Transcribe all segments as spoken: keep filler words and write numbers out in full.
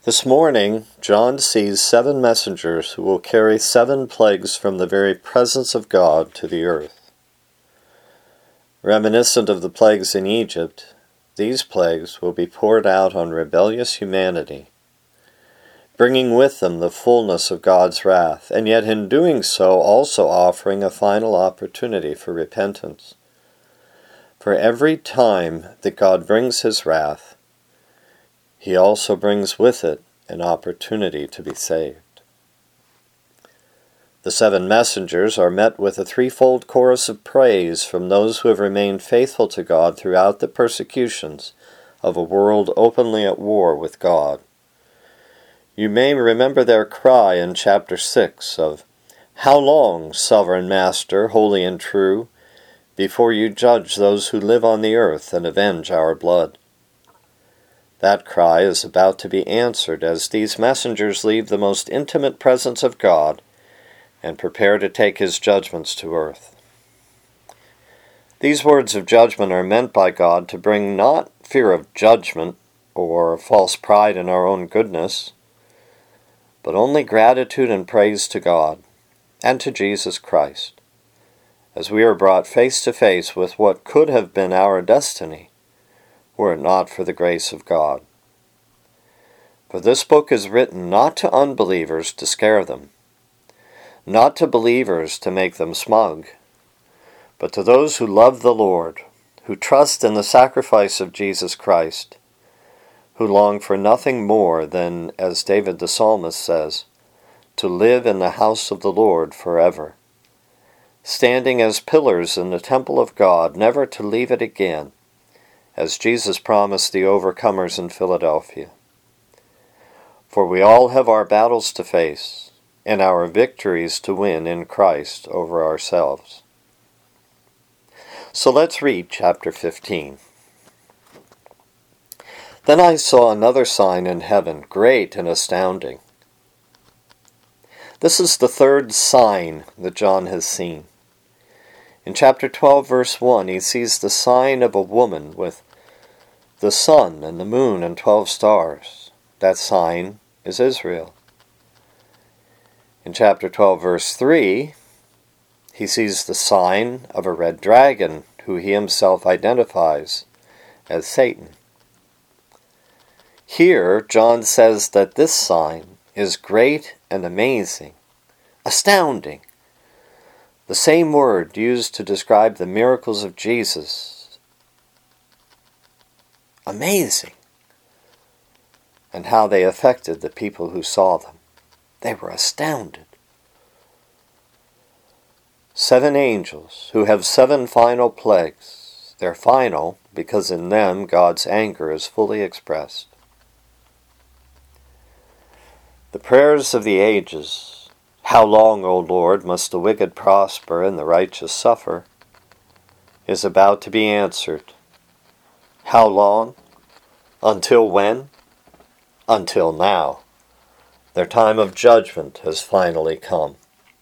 This morning, John sees seven messengers who will carry seven plagues from the very presence of God to the earth. Reminiscent of the plagues in Egypt, these plagues will be poured out on rebellious humanity, bringing with them the fullness of God's wrath, and yet in doing so also offering a final opportunity for repentance. For every time that God brings his wrath, he also brings with it an opportunity to be saved. The seven messengers are met with a threefold chorus of praise from those who have remained faithful to God throughout the persecutions of a world openly at war with God. You may remember their cry in chapter six of, "How long, sovereign Master, holy and true, before you judge those who live on the earth and avenge our blood?" That cry is about to be answered as these messengers leave the most intimate presence of God and prepare to take his judgments to earth. These words of judgment are meant by God to bring not fear of judgment or false pride in our own goodness, but only gratitude and praise to God and to Jesus Christ, as we are brought face to face with what could have been our destiny, were it not for the grace of God. For this book is written not to unbelievers to scare them, not to believers to make them smug, but to those who love the Lord, who trust in the sacrifice of Jesus Christ, who long for nothing more than, as David the psalmist says, to live in the house of the Lord forever, standing as pillars in the temple of God, never to leave it again, as Jesus promised the overcomers in Philadelphia. For we all have our battles to face, and our victories to win in Christ over ourselves. So let's read chapter fifteen. Then I saw another sign in heaven, great and astounding. This is the third sign that John has seen. In chapter twelve, verse one, he sees the sign of a woman with the sun and the moon and twelve stars. That sign is Israel. In chapter twelve, verse three, he sees the sign of a red dragon, who he himself identifies as Satan. Here, John says that this sign is great and amazing, astounding. The same word used to describe the miracles of Jesus. Amazing. And how they affected the people who saw them. They were astounded. Seven angels who have seven final plagues. They're final because in them God's anger is fully expressed. The prayers of the ages, "How long, O Lord, must the wicked prosper and the righteous suffer?" is about to be answered. How long? Until when? Until now. Their time of judgment has finally come.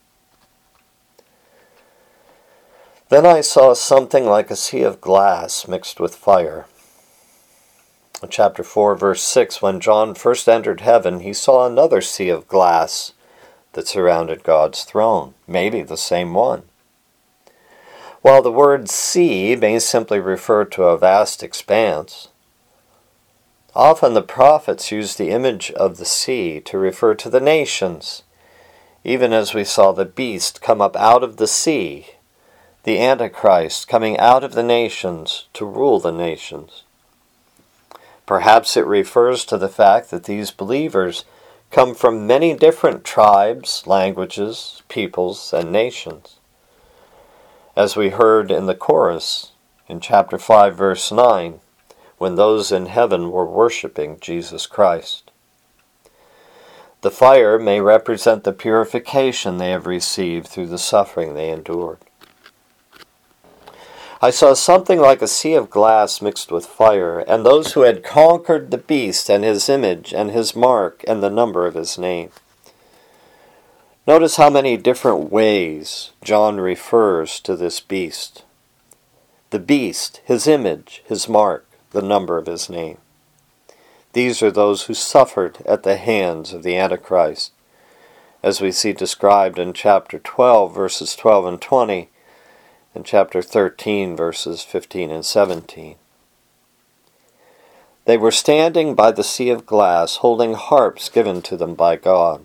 Then I saw something like a sea of glass mixed with fire. In chapter four, verse six, when John first entered heaven, he saw another sea of glass that surrounded God's throne, maybe the same one. While the word sea may simply refer to a vast expanse, often the prophets use the image of the sea to refer to the nations, even as we saw the beast come up out of the sea, the Antichrist coming out of the nations to rule the nations. Perhaps it refers to the fact that these believers come from many different tribes, languages, peoples, and nations. As we heard in the chorus in chapter five, verse nine, when those in heaven were worshiping Jesus Christ. The fire may represent the purification they have received through the suffering they endured. I saw something like a sea of glass mixed with fire, and those who had conquered the beast and his image and his mark and the number of his name. Notice how many different ways John refers to this beast. The beast, his image, his mark, the number of his name. These are those who suffered at the hands of the Antichrist, as we see described in chapter twelve, verses twelve and twenty, and chapter thirteen, verses fifteen and seventeen. They were standing by the sea of glass, holding harps given to them by God.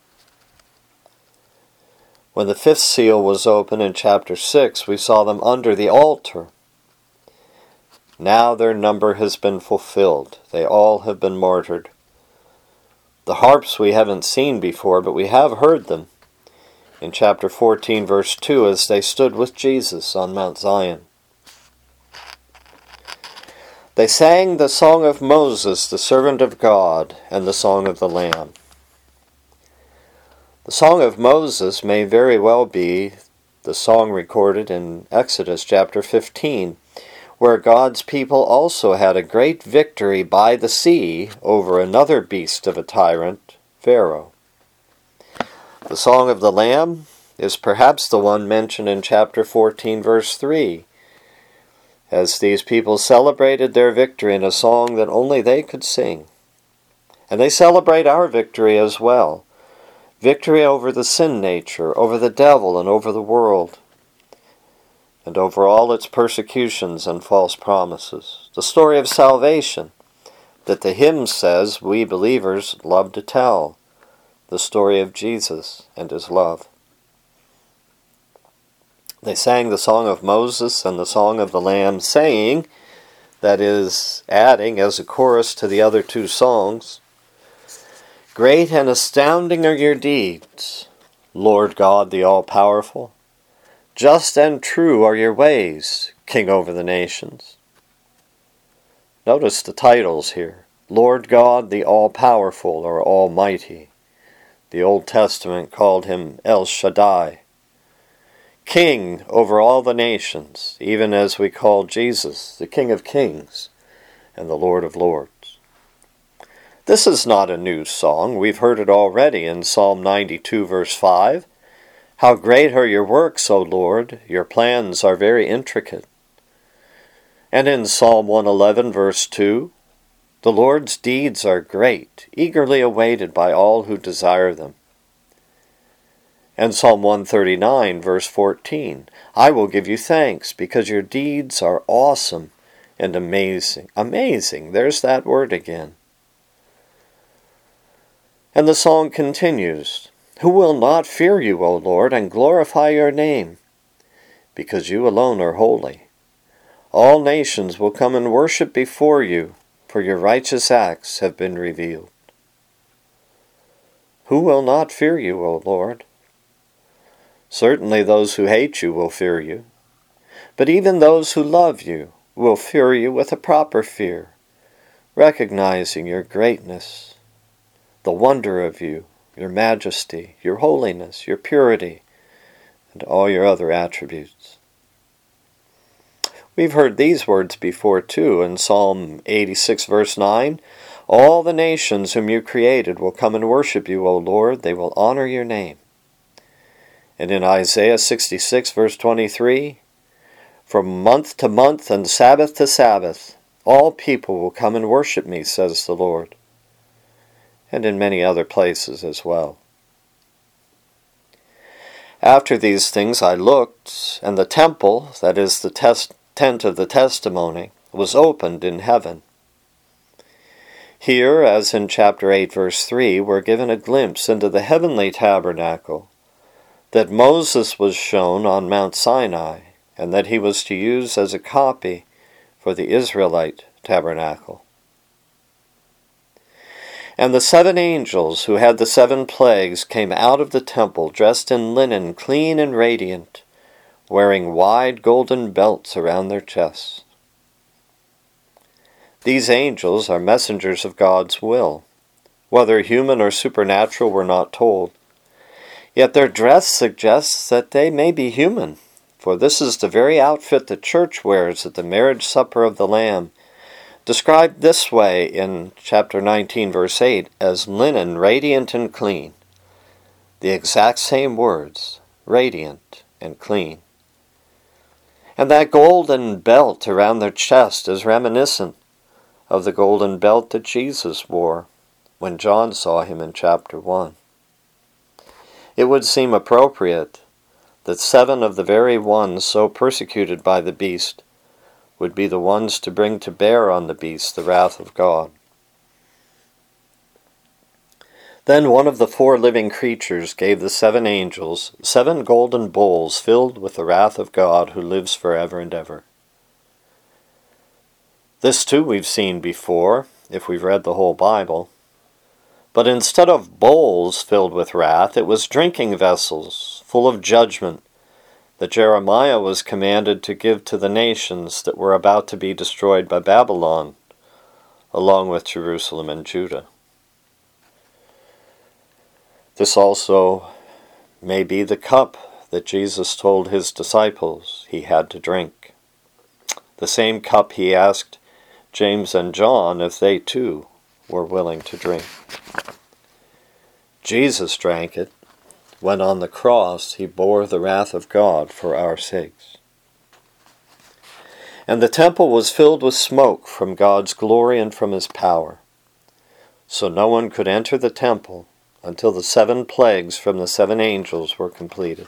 When the fifth seal was opened in chapter six, we saw them under the altar. Now their number has been fulfilled. They all have been martyred. The harps we haven't seen before, but we have heard them in chapter fourteen, verse two, as they stood with Jesus on Mount Zion. They sang the song of Moses, the servant of God, and the song of the Lamb. The song of Moses may very well be the song recorded in Exodus chapter fifteen, where God's people also had a great victory by the sea over another beast of a tyrant, Pharaoh. The song of the Lamb is perhaps the one mentioned in chapter fourteen, verse three, as these people celebrated their victory in a song that only they could sing. And they celebrate our victory as well. Victory over the sin nature, over the devil, and over the world, and over all its persecutions and false promises. The story of salvation that the hymn says we believers love to tell. The story of Jesus and his love. They sang the song of Moses and the song of the Lamb, saying, that is, adding as a chorus to the other two songs, "Great and astounding are your deeds, Lord God the all-powerful. Just and true are your ways, King over the nations." Notice the titles here. Lord God the all-powerful or almighty. The Old Testament called him El Shaddai. King over all the nations, even as we call Jesus the King of Kings and the Lord of Lords. This is not a new song. We've heard it already in Psalm ninety-two, verse five. How great are your works, O Lord! Your plans are very intricate. And in Psalm one eleven, verse two, the Lord's deeds are great, eagerly awaited by all who desire them. And Psalm one thirty-nine, verse fourteen, I will give you thanks because your deeds are awesome and amazing. Amazing, there's that word again. And the song continues, Who will not fear you, O Lord, and glorify your name? Because you alone are holy. All nations will come and worship before you, for your righteous acts have been revealed. Who will not fear you, O Lord? Certainly those who hate you will fear you, but even those who love you will fear you with a proper fear, recognizing your greatness, the wonder of you, your majesty, your holiness, your purity, and all your other attributes. We've heard these words before too in Psalm eighty-six, verse nine. All the nations whom you created will come and worship you, O Lord. They will honor your name. And in Isaiah sixty-six, verse twenty-three, From month to month and Sabbath to Sabbath, all people will come and worship me, says the Lord. And in many other places as well. After these things I looked, and the temple, that is the test, tent of the testimony, was opened in heaven. Here, as in chapter eight, verse three, we're given a glimpse into the heavenly tabernacle that Moses was shown on Mount Sinai, and that he was to use as a copy for the Israelite tabernacle. And the seven angels who had the seven plagues came out of the temple dressed in linen, clean and radiant, wearing wide golden belts around their chests. These angels are messengers of God's will. Whether human or supernatural, we're not told. Yet their dress suggests that they may be human, for this is the very outfit the church wears at the marriage supper of the Lamb, described this way in chapter nineteen, verse eight, as linen radiant and clean. The exact same words, radiant and clean. And that golden belt around their chest is reminiscent of the golden belt that Jesus wore when John saw him in chapter one. It would seem appropriate that seven of the very ones so persecuted by the beast would be the ones to bring to bear on the beast the wrath of God. Then one of the four living creatures gave the seven angels seven golden bowls filled with the wrath of God who lives forever and ever. This too we've seen before, if we've read the whole Bible. But instead of bowls filled with wrath, it was drinking vessels full of judgment that Jeremiah was commanded to give to the nations that were about to be destroyed by Babylon, along with Jerusalem and Judah. This also may be the cup that Jesus told his disciples he had to drink, the same cup he asked James and John if they too were willing to drink. Jesus drank it when on the cross he bore the wrath of God for our sakes. And the temple was filled with smoke from God's glory and from his power, so no one could enter the temple until the seven plagues from the seven angels were completed.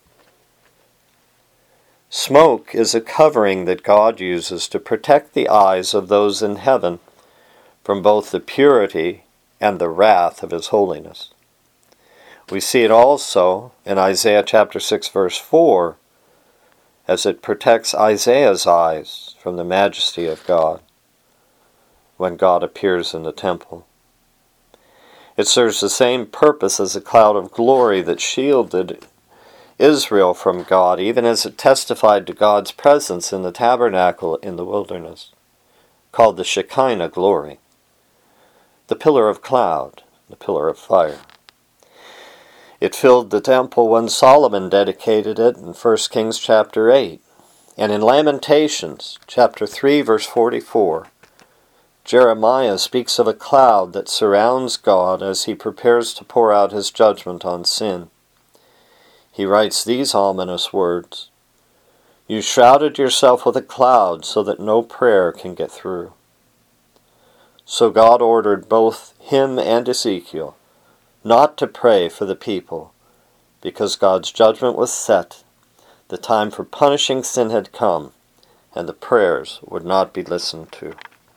Smoke is a covering that God uses to protect the eyes of those in heaven from both the purity and the wrath of his holiness. We see it also in Isaiah chapter six verse four, as it protects Isaiah's eyes from the majesty of God when God appears in the temple. It serves the same purpose as a cloud of glory that shielded Israel from God, even as it testified to God's presence in the tabernacle in the wilderness, called the Shekinah glory, the pillar of cloud, the pillar of fire. It filled the temple when Solomon dedicated it in First Kings chapter eight, and in Lamentations chapter three verse forty-four, Jeremiah speaks of a cloud that surrounds God as he prepares to pour out his judgment on sin. He writes these ominous words, "You shrouded yourself with a cloud so that no prayer can get through." So God ordered both him and Ezekiel not to pray for the people, because God's judgment was set, the time for punishing sin had come, and the prayers would not be listened to.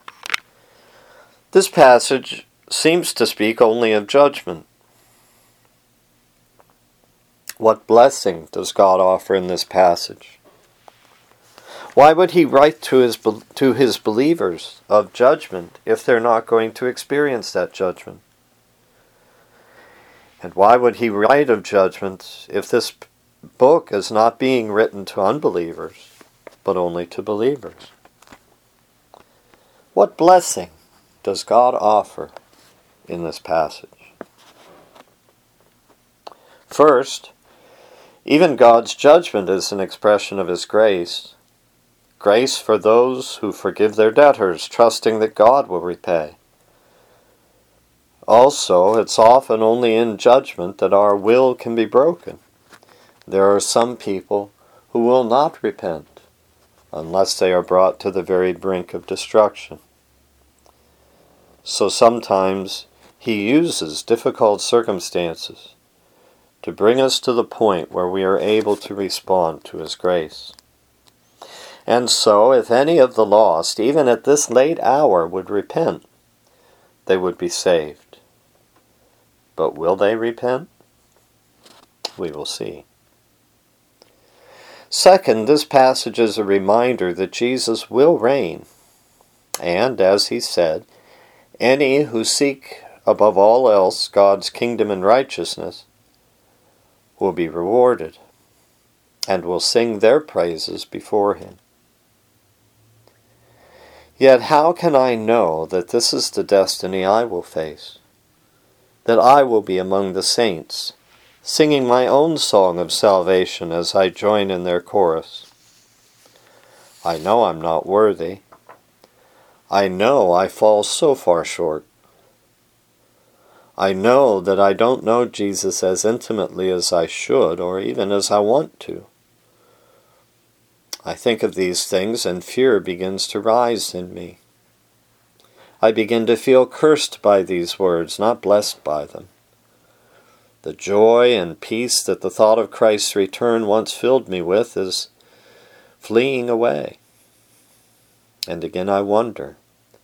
This passage seems to speak only of judgment. What blessing does God offer in this passage? Why would he write to his, to his believers of judgment if they're not going to experience that judgment? And why would he write of judgment if this book is not being written to unbelievers, but only to believers? What blessing does God offer in this passage? First, even God's judgment is an expression of his grace. Grace for those who forgive their debtors, trusting that God will repay. Also, it's often only in judgment that our will can be broken. There are some people who will not repent unless they are brought to the very brink of destruction. So sometimes he uses difficult circumstances to bring us to the point where we are able to respond to his grace. And so, if any of the lost, even at this late hour, would repent, they would be saved. But will they repent? We will see. Second, this passage is a reminder that Jesus will reign, and, as he said, any who seek above all else God's kingdom and righteousness will be rewarded, and will sing their praises before him. Yet how can I know that this is the destiny I will face? That I will be among the saints, singing my own song of salvation as I join in their chorus? I know I'm not worthy. I know I fall so far short. I know that I don't know Jesus as intimately as I should, or even as I want to. I think of these things and fear begins to rise in me. I begin to feel cursed by these words, not blessed by them. The joy and peace that the thought of Christ's return once filled me with is fleeing away. And again I wonder,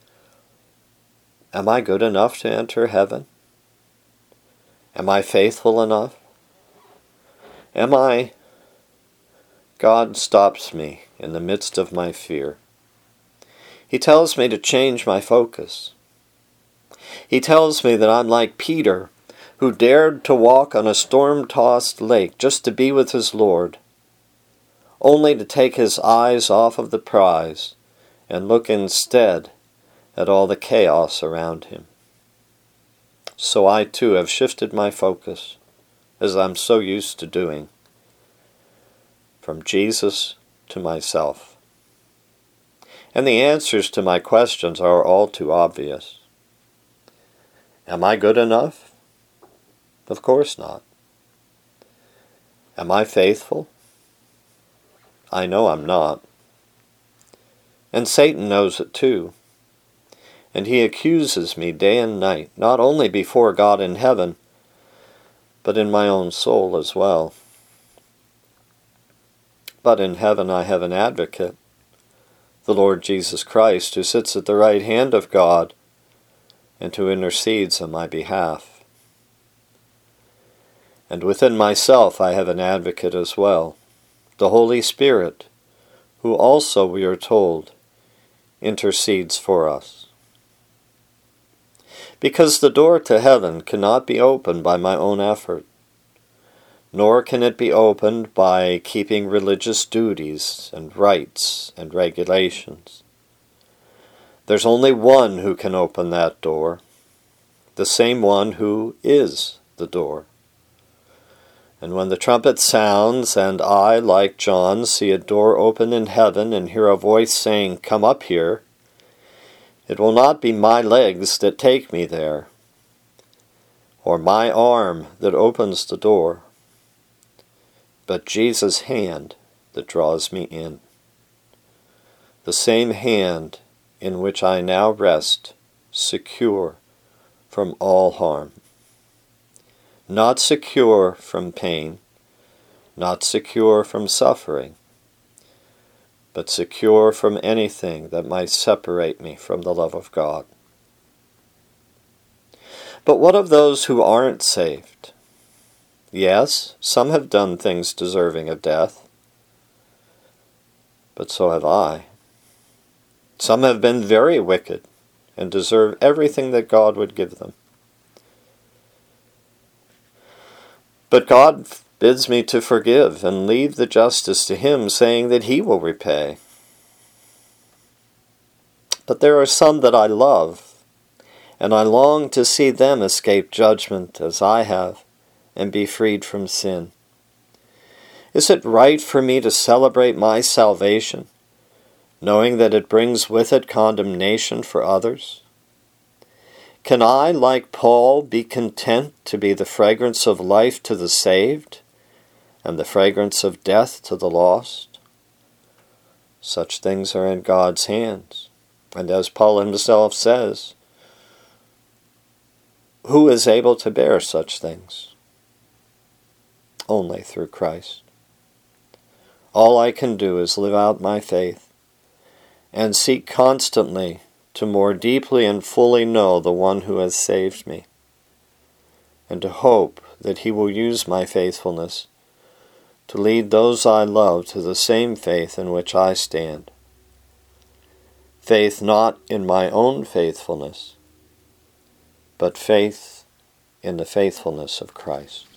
am I good enough to enter heaven? Am I faithful enough? Am I? God stops me in the midst of my fear. He tells me to change my focus. He tells me that I'm like Peter, who dared to walk on a storm-tossed lake just to be with his Lord, only to take his eyes off of the prize and look instead at all the chaos around him. So I too have shifted my focus, as I'm so used to doing, from Jesus to myself. And the answers to my questions are all too obvious. Am I good enough? Of course not. Am I faithful? I know I'm not. And Satan knows it too. And he accuses me day and night, not only before God in heaven, but in my own soul as well. But in heaven I have an advocate, the Lord Jesus Christ, who sits at the right hand of God and who intercedes on my behalf. And within myself I have an advocate as well, the Holy Spirit, who also, we are told, intercedes for us. Because the door to heaven cannot be opened by my own effort, nor can it be opened by keeping religious duties and rites and regulations. There's only one who can open that door, the same one who is the door. And when the trumpet sounds, and I, like John, see a door open in heaven and hear a voice saying, "Come up here," it will not be my legs that take me there, or my arm that opens the door, but Jesus' hand that draws me in. The same hand in which I now rest, secure from all harm. Not secure from pain, not secure from suffering, but secure from anything that might separate me from the love of God. But what of those who aren't saved? Yes, some have done things deserving of death, but so have I. Some have been very wicked and deserve everything that God would give them. But God bids me to forgive and leave the justice to Him, saying that He will repay. But there are some that I love, and I long to see them escape judgment as I have, and be freed from sin. Is it right for me to celebrate my salvation, knowing that it brings with it condemnation for others? Can I, like Paul, be content to be the fragrance of life to the saved, and the fragrance of death to the lost? Such things are in God's hands. And as Paul himself says, who is able to bear such things? Only through Christ. All I can do is live out my faith and seek constantly to more deeply and fully know the one who has saved me, and to hope that He will use my faithfulness to lead those I love to the same faith in which I stand. Faith not in my own faithfulness, but faith in the faithfulness of Christ.